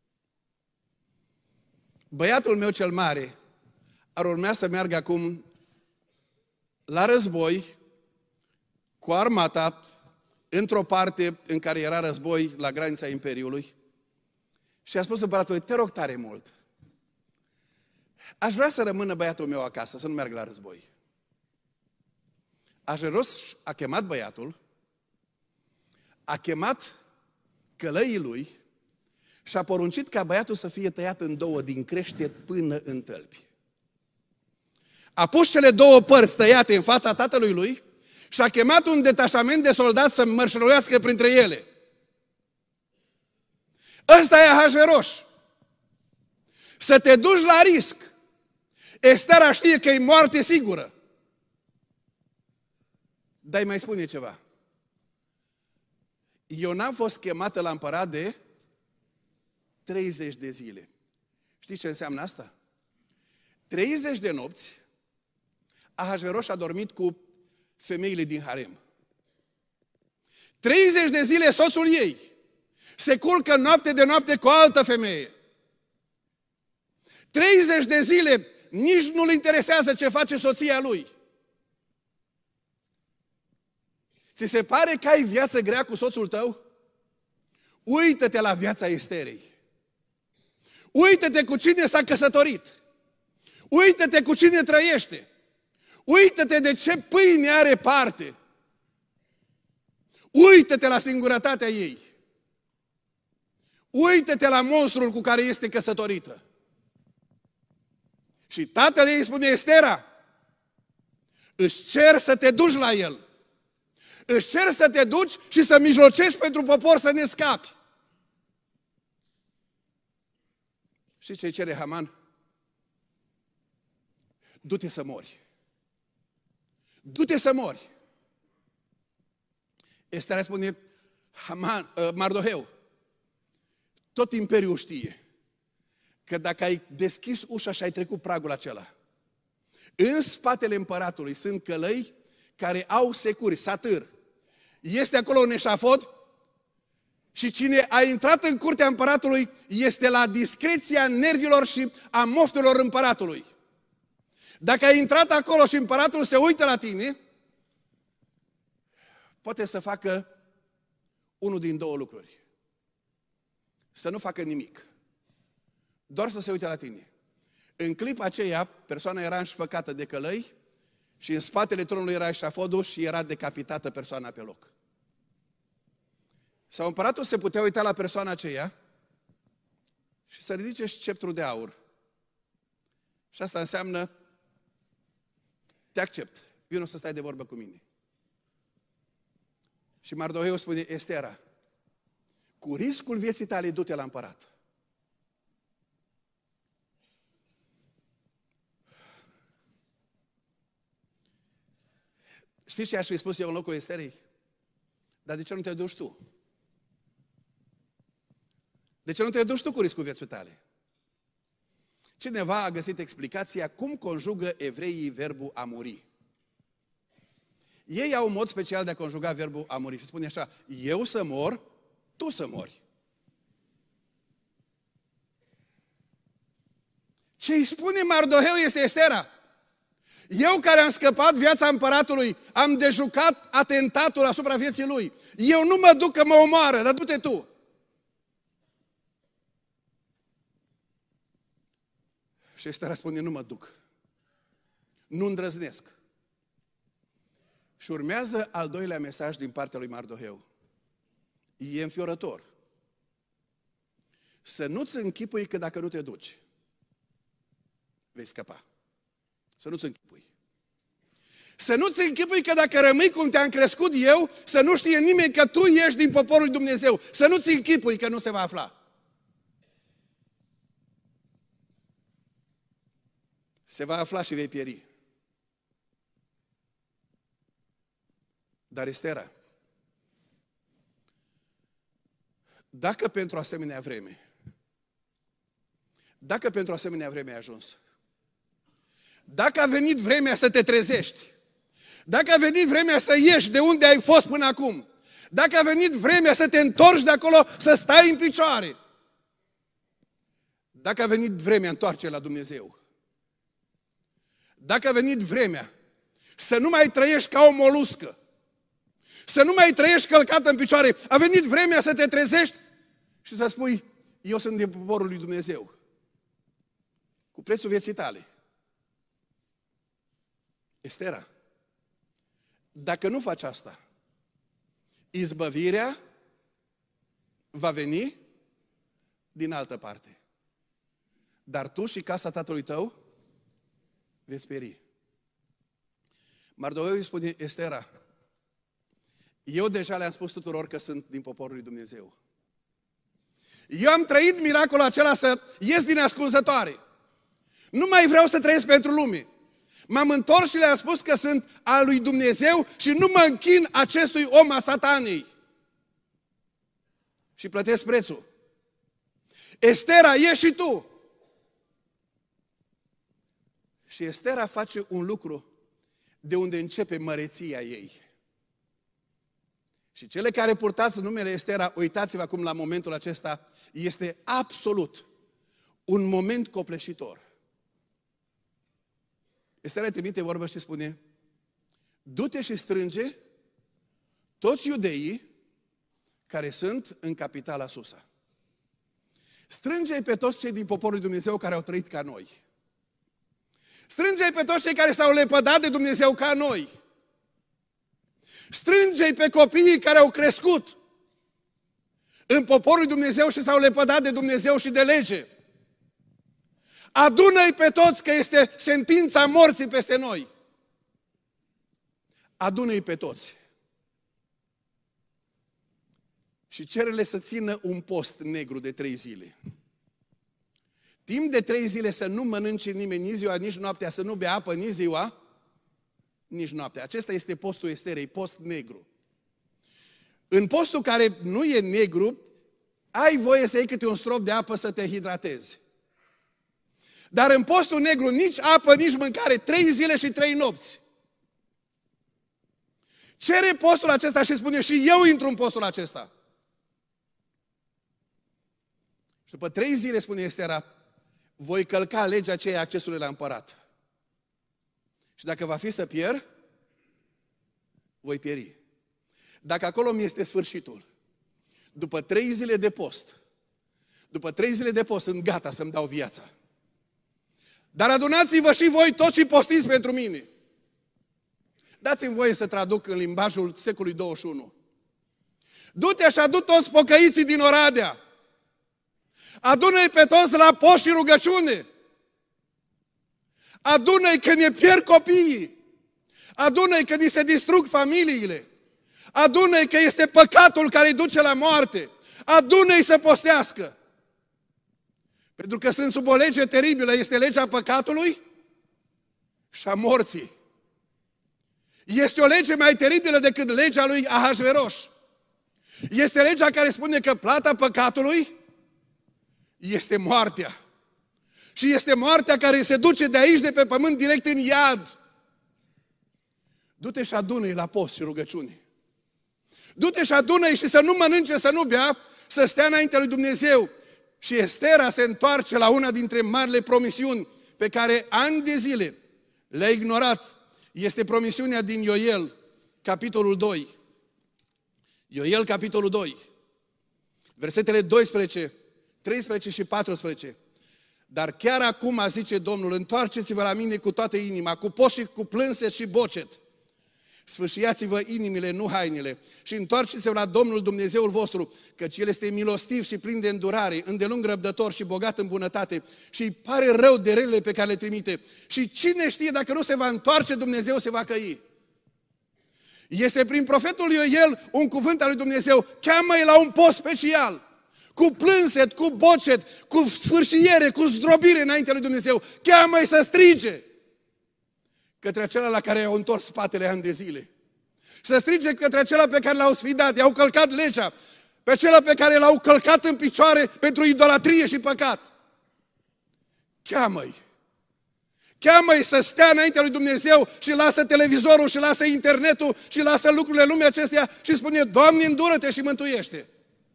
Băiatul meu cel mare ar urmea să meargă acum la război cu armata într-o parte în care era război la granița Imperiului și a spus împăratului, te rog tare mult, aș vrea să rămână băiatul meu acasă, să nu meargă la război. Ahasveros a chemat băiatul, a chemat călăii lui și a poruncit ca băiatul să fie tăiat în două din creștet până în tălpi. A pus cele două părți tăiate în fața tatălui lui și a chemat un detașament de soldați să mărșăluiască printre ele. Ăsta e Ahasveros. Să te duci la risc. Estera știe că e moarte sigură. Dar îi mai spune ceva. Eu n-am fost chemată la împărat de treizeci de zile. Știți ce înseamnă asta? treizeci de nopți Ahasveros a dormit cu femeile din harem. treizeci de zile soțul ei se culcă noapte de noapte cu o altă femeie. treizeci de zile nici nu-l interesează ce face soția lui. Ți se pare că ai viață grea cu soțul tău? Uită-te la viața Esterei. Uită-te cu cine s-a căsătorit. Uită-te cu cine trăiește. Uită-te de ce pâine are parte. Uită-te la singurătatea ei. Uită-te la monstrul cu care este căsătorită. Și tatăl ei spune, Estera, își cer să te duci la el. Își cer să te duci și să mijlocești pentru popor să ne scapi. Știți ce cere Haman? Du-te să mori. Du-te să mori. Estera spune, Haman, uh, Mardoheu, tot imperiul știe că dacă ai deschis ușa și ai trecut pragul acela, în spatele împăratului sunt călăi care au securi, satâr. Este acolo un eșafod și cine a intrat în curtea împăratului este la discreția nervilor și a moftelor împăratului. Dacă ai intrat acolo și împăratul se uită la tine, poate să facă unul din două lucruri. Să nu facă nimic. Doar să se uite la tine. În clipa aceea, persoana era înșfăcată de călăi și în spatele tronului era eșafodul și era decapitată persoana pe loc. Sau împăratul se putea uita la persoana aceea și să ridice sceptrul de aur. Și asta înseamnă, te accept, vino să stai de vorbă cu mine. Și Mardoheu spune, Estera, cu riscul vieții tale, du-te la împărat. Știți ce aș fi spus eu în locul Esterei? Dar de ce nu te duci tu? De ce nu te duci tu cu riscul vieții tale? Cineva a găsit explicația cum conjugă evreii verbul a muri. Ei au un mod special de a conjuga verbul a muri și spune așa, eu să mor, tu să mori. Ce îi spune Mardoheu este Estera. Eu care am scăpat viața împăratului, am dejucat atentatul asupra vieții lui. Eu nu mă duc că mă omoară, dar du-te tu. Și Estera spune, nu mă duc. Nu îndrăznesc. Și urmează al doilea mesaj din partea lui Mardoheu. E înfiorător. Să nu-ți închipui că dacă nu te duci, vei scăpa. Să nu-ți închipui. Să nu-ți închipui că dacă rămâi cum te-am crescut eu, să nu știe nimeni că tu ești din poporul lui Dumnezeu. Să nu-ți închipui că nu se va afla. Se va afla și vei pieri. Dar Estera, dacă pentru asemenea vreme, dacă pentru asemenea vreme ai ajuns, dacă a venit vremea să te trezești, dacă a venit vremea să ieși de unde ai fost până acum, dacă a venit vremea să te întorci de acolo, să stai în picioare, dacă a venit vremea întoarce la Dumnezeu, dacă a venit vremea să nu mai trăiești ca o moluscă, să nu mai trăiești călcat în picioare, a venit vremea să te trezești și să spui, eu sunt din poporul lui Dumnezeu, cu prețul vieții tale. Estera, dacă nu faci asta, izbăvirea va veni din altă parte. Dar tu și casa tatălui tău veți pieri. Mardoveu îi spune, Estera, eu deja le-am spus tuturor că sunt din poporul lui Dumnezeu. Eu am trăit miracolul acela să ies din ascunzătoare. Nu mai vreau să trăiesc pentru lume. M-am întors și le-am spus că sunt al lui Dumnezeu și nu mă închin acestui om a satanei. Și plătesc prețul. Estera, ieși și tu! Și Estera face un lucru de unde începe măreția ei. Și cele care purtați numele Estera, uitați-vă acum la momentul acesta, este absolut un moment copleșitor. Estera trimite vorbă și spune, du-te și strânge toți iudeii care sunt în capitala Susa. Strânge-i pe toți cei din poporul lui Dumnezeu care au trăit ca noi. Strânge-i pe toți cei care s-au lepădat de Dumnezeu ca noi. Strânge-i pe copiii care au crescut în poporul lui Dumnezeu și s-au lepădat de Dumnezeu și de lege. Adună-i pe toți că este sentința morții peste noi. Adună-i pe toți. Și cere-le să țină un post negru de trei zile. Timp de trei zile să nu mănânce nimeni nici ziua, nici noaptea, să nu bea apă nici ziua, nici noaptea. Acesta este postul Esterei, post negru. În postul care nu e negru, ai voie să iei câte un strop de apă să te hidratezi. Dar în postul negru nici apă, nici mâncare, trei zile și trei nopți. Cere postul acesta și spune, și eu intru în postul acesta. Și după trei zile, spune Estera, voi călca legea aceea accesului la împărat. Și dacă va fi să pierd, voi pieri. Dacă acolo mi este sfârșitul, după trei zile de post, după trei zile de post, sunt gata să-mi dau viața. Dar adunați-vă și voi toți și postiți pentru mine. Dați-mi voie să traduc în limbajul secolului douăzeci și unu. Du-te și adu toți pocăiții din Oradea. Adună-i pe toți la post și rugăciune. Adună-i că ne pierd copiii. Adună-i că ni se distrug familiile. Adună-i că este păcatul care îi duce la moarte. Adună-i să postească. Pentru că sunt sub o lege teribilă, este legea păcatului și a morții. Este o lege mai teribilă decât legea lui Ahasveros. Este legea care spune că plata păcatului este moartea. Și este moartea care se duce de aici, de pe pământ, direct în iad. Du-te și adună-i la post și rugăciune. Du-te și adună-i și să nu mănânce, să nu bea, să stea înaintea lui Dumnezeu. Și Estera se întoarce la una dintre marile promisiuni pe care ani de zile le-a ignorat. Este promisiunea din Ioel, capitolul doi. Ioel, capitolul doi. Versetele doisprezece, treisprezece și paisprezece. Dar chiar acum, zice Domnul, întoarceți-vă la mine cu toată inima, cu post și cu plânse și bocet. Sfâșiați-vă inimile, nu hainele, și întoarceți-vă la Domnul Dumnezeul vostru, căci El este milostiv și plin de îndurare, îndelung răbdător și bogat în bunătate și îi pare rău de relele pe care le trimite. Și cine știe, dacă nu se va întoarce, Dumnezeu se va căi. Este prin profetul Ioel un cuvânt al lui Dumnezeu, cheamă-i la un post special, cu plânset, cu bocet, cu sfârșiere, cu zdrobire înaintea lui Dumnezeu, cheamă-i să strige către acela la care i-au întors spatele ani de zile. Să strige către acela pe care l-au sfidat, i-au călcat legea, pe acela pe care l-au călcat în picioare pentru idolatrie și păcat. Cheamă-i. Cheamă-i să stea înaintea lui Dumnezeu și lasă televizorul și lasă internetul și lasă lucrurile lumii acesteia și spune, Doamne, îndură-te și mântuiește.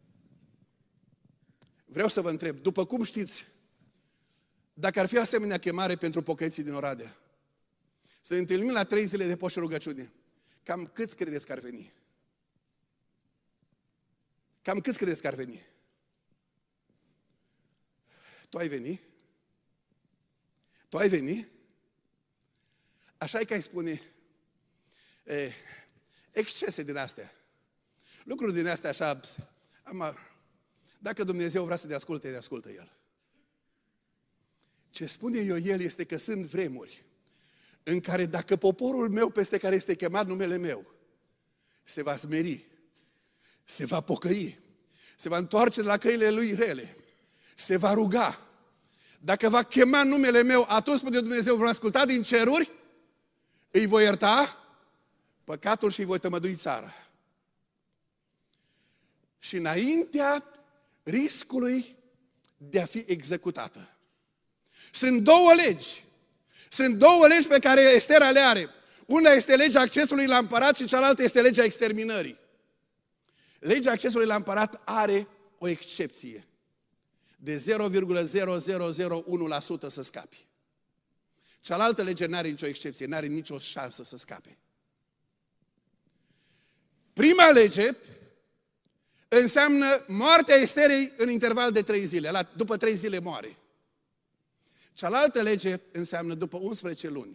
Vreau să vă întreb, după cum știți, dacă ar fi o asemenea chemare pentru pocăiții din Oradea, să ne întâlnim la trei zile de post și rugăciune, cam câți credeți că ar veni? Cam câți credeți că ar veni? Tu ai veni? Tu ai veni? Așa e că ai spune, e, excese din astea. Lucruri din astea așa, am, Dacă Dumnezeu vrea să te asculte, te ascultă El. Ce spune Ioel este că sunt vremuri în care dacă poporul meu peste care este chemat numele meu se va smeri, se va pocăi, se va întoarce de la căile lui rele, se va ruga, dacă va chema numele meu, atunci spune Dumnezeu, vor asculta din ceruri, îi voi ierta păcatul și îi voi tămădui țara. Și înaintea riscului de a fi executată. Sunt două legi. Sunt două legi pe care Estera le are. Una este legea accesului la împărat și cealaltă este legea exterminării. Legea accesului la împărat are o excepție. De zero virgulă zero zero zero unu la sută să scapi. Cealaltă lege nu are nicio excepție, nu are nicio șansă să scape. Prima lege înseamnă moartea Esterei în interval de trei zile. La, după trei zile moare. Cealaltă lege înseamnă după unsprezece luni.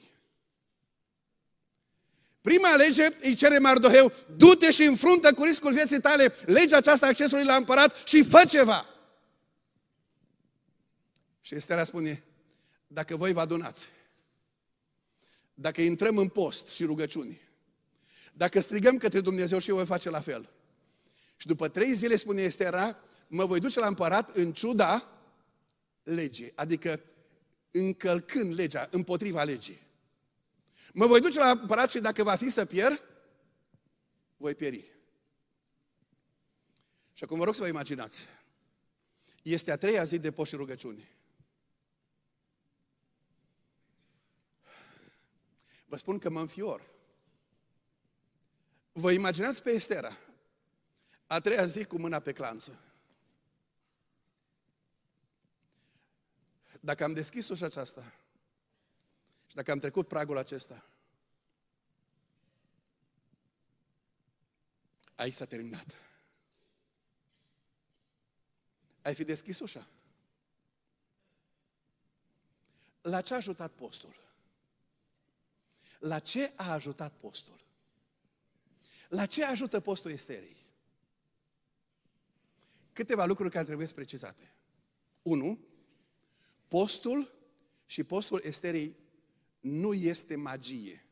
Prima lege îi cere Mardoheu, du-te și înfruntă cu riscul vieții tale legea aceasta accesului la împărat și fă ceva. Și Estera spune, dacă voi vă adunați, dacă intrăm în post și rugăciuni, dacă strigăm către Dumnezeu și eu voi face la fel. Și după trei zile, spune Estera, mă voi duce la împărat în ciuda legii, adică încălcând legea, împotriva legii. Mă voi duce la împărat și dacă va fi să pierd, voi pieri. Și acum vă rog să vă imaginați. Este a treia zi de post și rugăciuni. Vă spun că mă înfior. Vă imaginați pe Estera, a treia zi cu mâna pe clanță. Dacă am deschis ușa aceasta și dacă am trecut pragul acesta, aici s-a terminat. Ai fi deschis ușa? La ce a ajutat postul? La ce a ajutat postul? La ce ajută postul Esterei? Câteva lucruri care trebuie precizate. Unu, postul și postul Esterei nu este magie.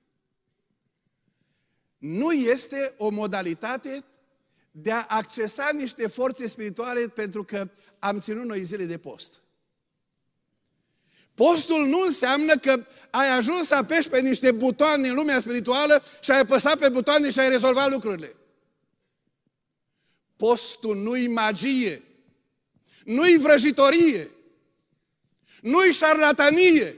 Nu este o modalitate de a accesa niște forțe spirituale pentru că am ținut noi zile de post. Postul nu înseamnă că ai ajuns să apeși pe niște butoane în lumea spirituală și ai apăsat pe butoane și ai rezolvat lucrurile. Postul nu-i magie, nu-i vrăjitorie, nu-i șarlatanie.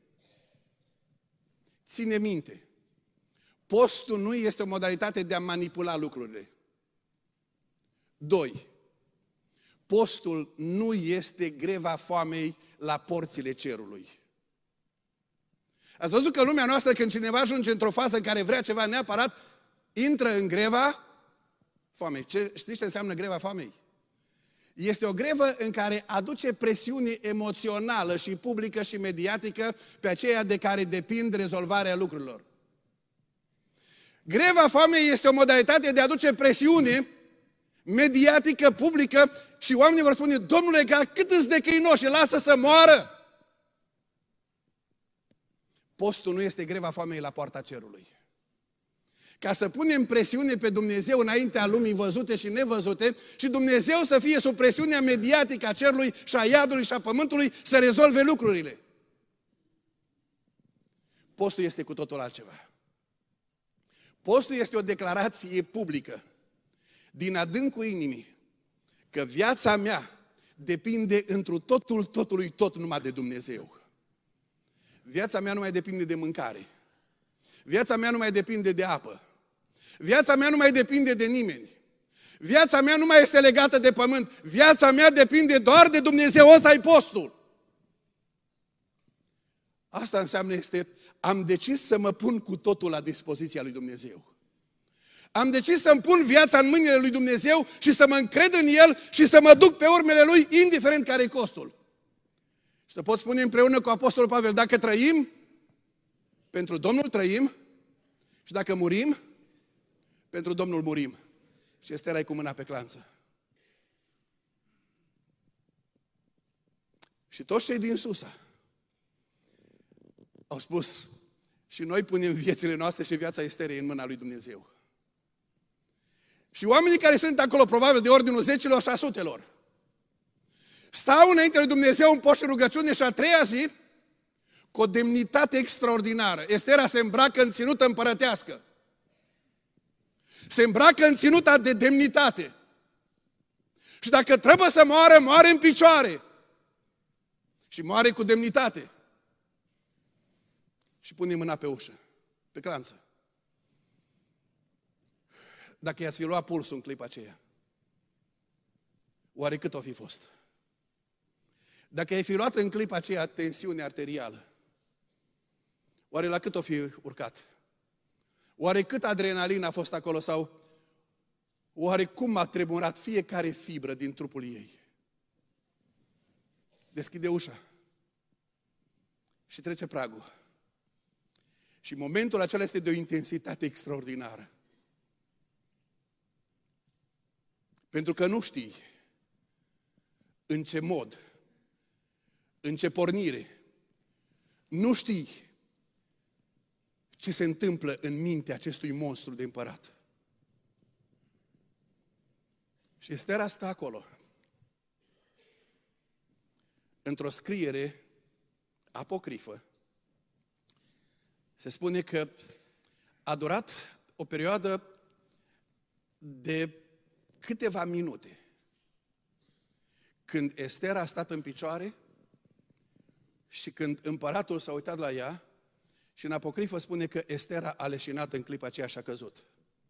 Ține minte, postul nu este o modalitate de a manipula lucrurile. Doi, postul nu este greva foamei la porțile cerului. Ați văzut că în lumea noastră, când cineva ajunge într-o fază în care vrea ceva neapărat, intră în greva foamei. Ce, știți ce înseamnă greva foamei? Este o grevă în care aduce presiune emoțională și publică și mediatică pe aceia de care depind rezolvarea lucrurilor. Greva foamei este o modalitate de a aduce presiune mediatică, publică și oamenii vor spune, domnule, ca cât îți de câinoși, lasă să moară. Postul nu este greva foamei la poarta cerului. Ca să punem presiune pe Dumnezeu înaintea lumii văzute și nevăzute și Dumnezeu să fie sub presiunea mediatică a cerului și a iadului și a pământului să rezolve lucrurile. Postul este cu totul altceva. Postul este o declarație publică din adâncul inimii că viața mea depinde întru totul, totului, tot numai de Dumnezeu. Viața mea nu mai depinde de mâncare. Viața mea nu mai depinde de apă. Viața mea nu mai depinde de nimeni. Viața mea nu mai este legată de pământ. Viața mea depinde doar de Dumnezeu. Ăsta e postul. Asta înseamnă este, am decis să mă pun cu totul la dispoziția lui Dumnezeu. Am decis să-mi pun viața în mâinile lui Dumnezeu și să mă încred în El și să mă duc pe urmele Lui, indiferent care e costul. Și să pot spune împreună cu Apostolul Pavel, dacă trăim, pentru Domnul trăim și dacă murim, pentru Domnul murim. Și Estera e cu mâna pe clanță. Și toți cei din Susa au spus, și noi punem viețile noastre și viața Esterei în mâna lui Dumnezeu. Și oamenii care sunt acolo, probabil de ordinul zecilor și a sutelor, stau înainte lui Dumnezeu în post și rugăciune și a treia zi, cu o demnitate extraordinară. Estera se îmbracă în ținută împărătească. Se îmbracă în ținuta de demnitate. Și dacă trebuie să moară, moare în picioare. Și moare cu demnitate. Și pune mâna pe ușă, pe clanță. Dacă i-ați fi luat pulsul în clipa aceea, oare cât o fi fost? Dacă ai fi luat în clipa aceea tensiune arterială, oare la cât o fi urcat? Oare cât adrenalină a fost acolo sau oare cum a tremurat fiecare fibră din trupul ei? Deschide ușa și trece pragul. Și momentul acela este de o intensitate extraordinară. Pentru că nu știi în ce mod, în ce pornire, nu știi ce se întâmplă în mintea acestui monstru de împărat. Și Estera stă acolo, într-o scriere apocrifă. Se spune că a durat o perioadă de câteva minute, când Estera a stat în picioare și când împăratul s-a uitat la ea, și în apocrifă spune că Estera a leșinat în clipa aceea și a căzut.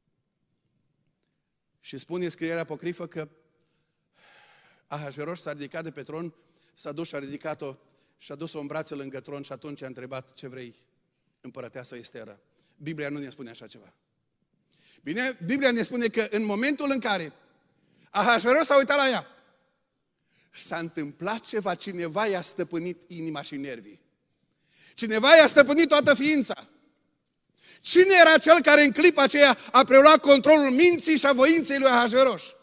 Și spune scrierea apocrifă că Ahasveros s-a ridicat de pe tron, s-a dus și a ridicat-o și a dus-o în brațe lângă tron și atunci a întrebat: ce vrei, împărăteasă Estera? Biblia nu ne spune așa ceva. Bine, Biblia ne spune că în momentul în care Ahasveros s-a uitat la ea, s-a întâmplat ceva, cineva i-a stăpânit inima și nervii. Cineva i-a stăpânit toată ființa. Cine era cel care în clipa aceea a preluat controlul minții și a voinței lui Ahasveros?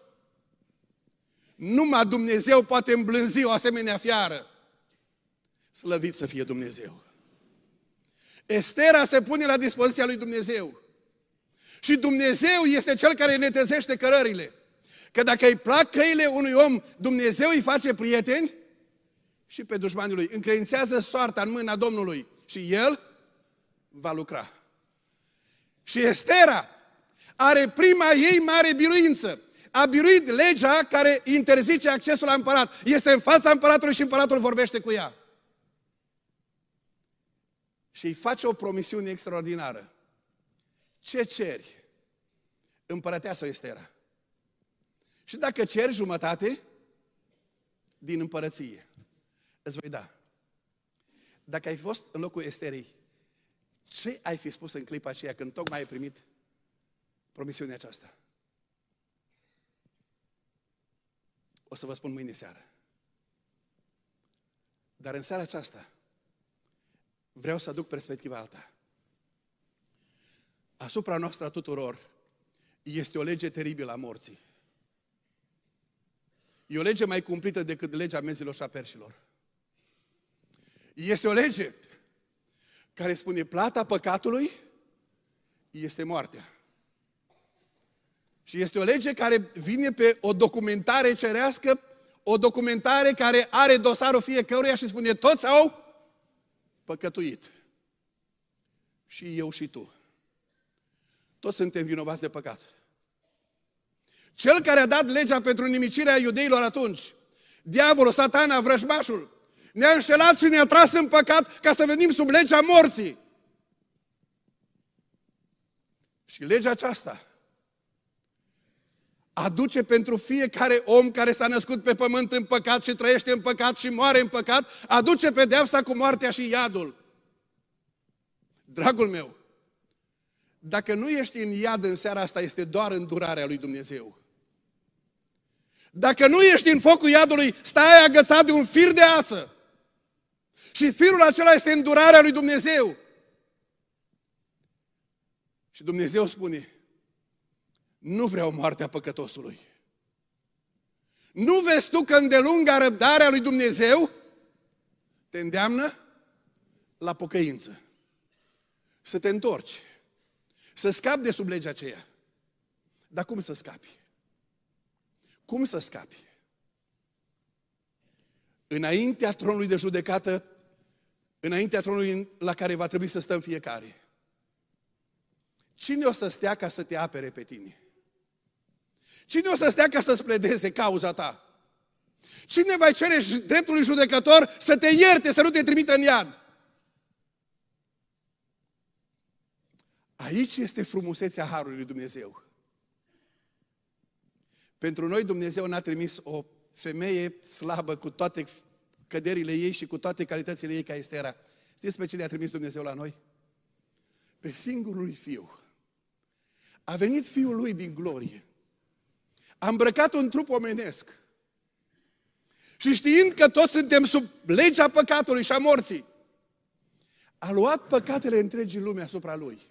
Numai Dumnezeu poate îmblânzi o asemenea fiară. Slăvit să fie Dumnezeu. Estera se pune la dispoziția lui Dumnezeu. Și Dumnezeu este cel care netezește cărările. Că dacă îi plac căile unui om, Dumnezeu îi face prieteni și pe dușmanii lui. Încredințează soarta în mâna Domnului și El va lucra. Și Estera are prima ei mare biruință. A biruit legea care interzice accesul la împărat. Este în fața împăratului și împăratul vorbește cu ea. Și îi face o promisiune extraordinară. Ce ceri, împărăteasă Estera? Și dacă ceri jumătate din împărăție, îți voi da. Dacă ai fost în locul Esterei, ce ai fi spus în clipa aceea când tocmai ai primit promisiunea aceasta? O să vă spun mâine seară. Dar în seara aceasta vreau să aduc perspectiva alta. Asupra noastră a tuturor este o lege teribilă a morții. E o lege mai cumplită decât legea mezilor și a perșilor. Este o lege care spune plata păcatului este moartea. Și este o lege care vine pe o documentare cerească, o documentare care are dosarul fiecăruia și spune toți au păcătuit. Și eu și tu. Toți suntem vinovați de păcat. Cel care a dat legea pentru nimicirea iudeilor atunci, diavolul, satana, vrăjmașul, ne-a înșelat și ne-a tras în păcat ca să venim sub legea morții. Și legea aceasta aduce pentru fiecare om care s-a născut pe pământ în păcat și trăiește în păcat și moare în păcat, aduce pedeapsa cu moartea și iadul. Dragul meu, dacă nu ești în iad în seara asta, este doar îndurarea lui Dumnezeu. Dacă nu ești în focul iadului, stai agățat de un fir de ață. Și firul acela este îndurarea lui Dumnezeu. Și Dumnezeu spune: nu vreau moartea păcătosului. Nu vezi tu că îndelunga răbdarea lui Dumnezeu te îndeamnă la pocăință. Să te întorci. Să scapi de sub legea aceea. Dar cum să scapi? Cum să scapi? Înaintea tronului de judecată, înaintea tronului la care va trebui să stăm fiecare. Cine o să stea ca să te apere pe tine? Cine o să stea ca să-ți pledeze cauza ta? Cine va cere dreptului judecător să te ierte, să nu te trimită în iad? Aici este frumusețea harului lui Dumnezeu. Pentru noi Dumnezeu n-a trimis o femeie slabă cu toate căderile ei și cu toate calitățile ei ca Estera. Știți pe cine a trimis Dumnezeu la noi? Pe singurul lui Fiu. A venit Fiul lui din glorie. A îmbrăcat un trup omenesc. Și știind că toți suntem sub legea păcatului și a morții, a luat păcatele întregii lume asupra lui.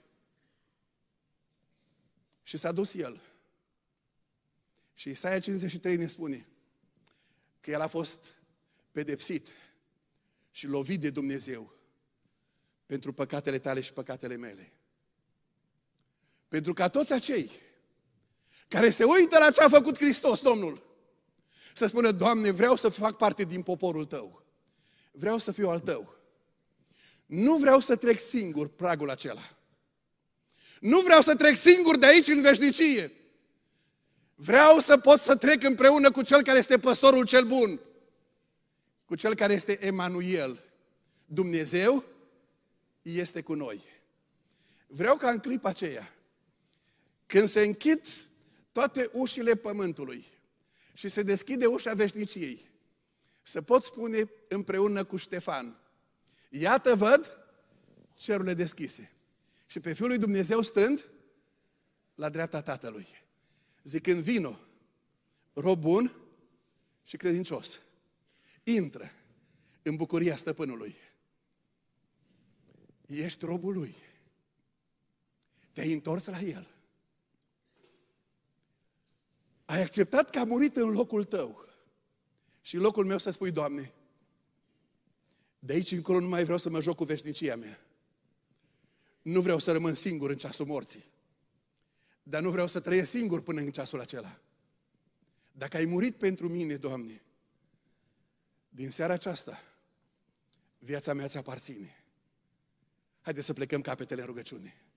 Și s-a dus el. Și Isaia cincizeci și trei ne spune că el a fost pedepsit și lovit de Dumnezeu pentru păcatele tale și păcatele mele. Pentru ca toți acei care se uită la ce a făcut Hristos, Domnul, să spună: Doamne, vreau să fac parte din poporul Tău. Vreau să fiu al Tău. Nu vreau să trec singur pragul acela. Nu vreau să trec singur de aici în veșnicie. Vreau să pot să trec împreună cu Cel care este păstorul cel bun. Cu Cel care este Emanuel. Dumnezeu este cu noi. Vreau ca în clipa aceea, când se închid toate ușile pământului și se deschide ușa veșniciei, să pot spune împreună cu Ștefan: iată văd cerurile deschise și pe Fiul lui Dumnezeu stând la dreapta Tatălui, zicând: vino, rob bun și credincios, intră în bucuria stăpânului. Ești robul lui. Te-ai întors la el. Ai acceptat că a murit în locul tău. Și în locul meu să spui: Doamne, de aici încolo nu mai vreau să mă joc cu veșnicia mea. Nu vreau să rămân singur în ceasul morții. Dar nu vreau să trăiesc singur până în ceasul acela. Dacă ai murit pentru mine, Doamne, din seara aceasta, viața mea ți aparține. Haideți să plecăm capetele în rugăciune.